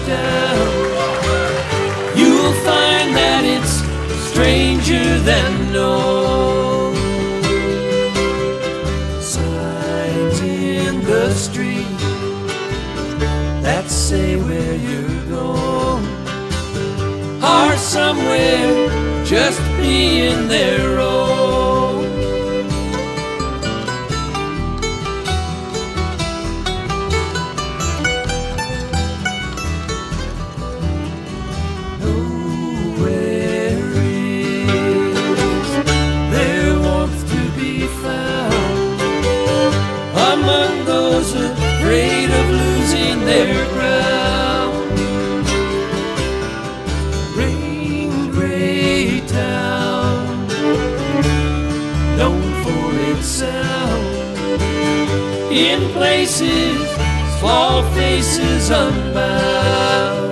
down, you'll find that it's stranger than known. Signs in the street that say where you're going are somewhere just being their own. Nowhere is there warmth to be found among those afraid of losing their ground. Rain gray town, known for its sound, in places small faces unbound.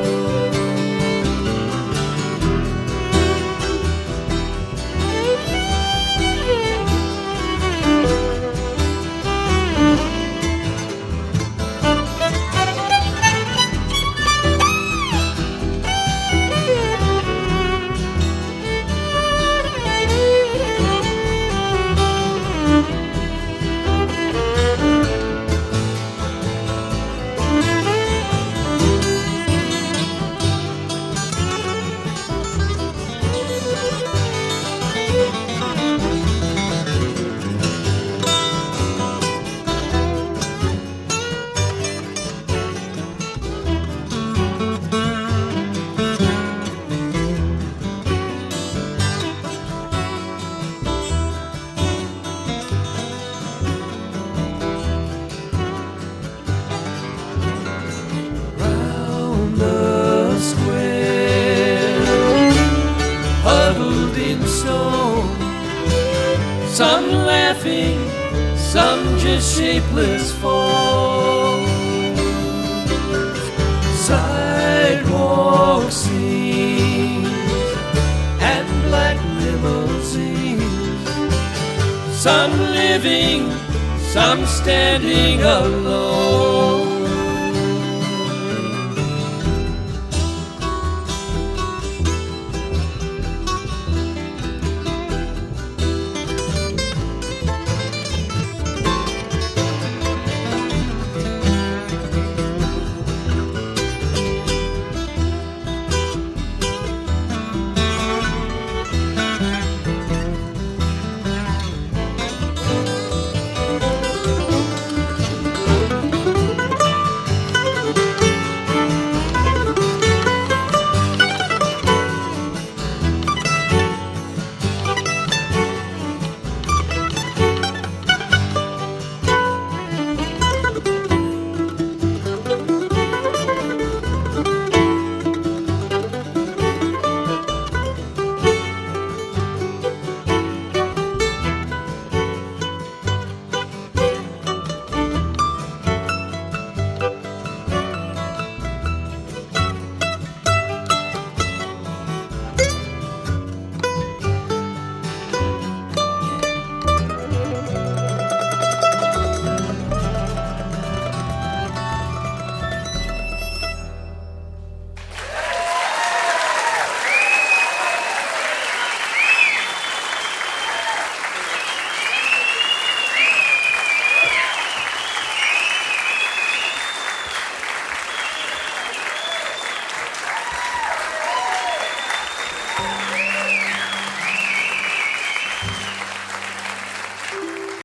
Some laughing, some just shapeless forms. Sidewalk scenes and black limousines, some living, some standing alone.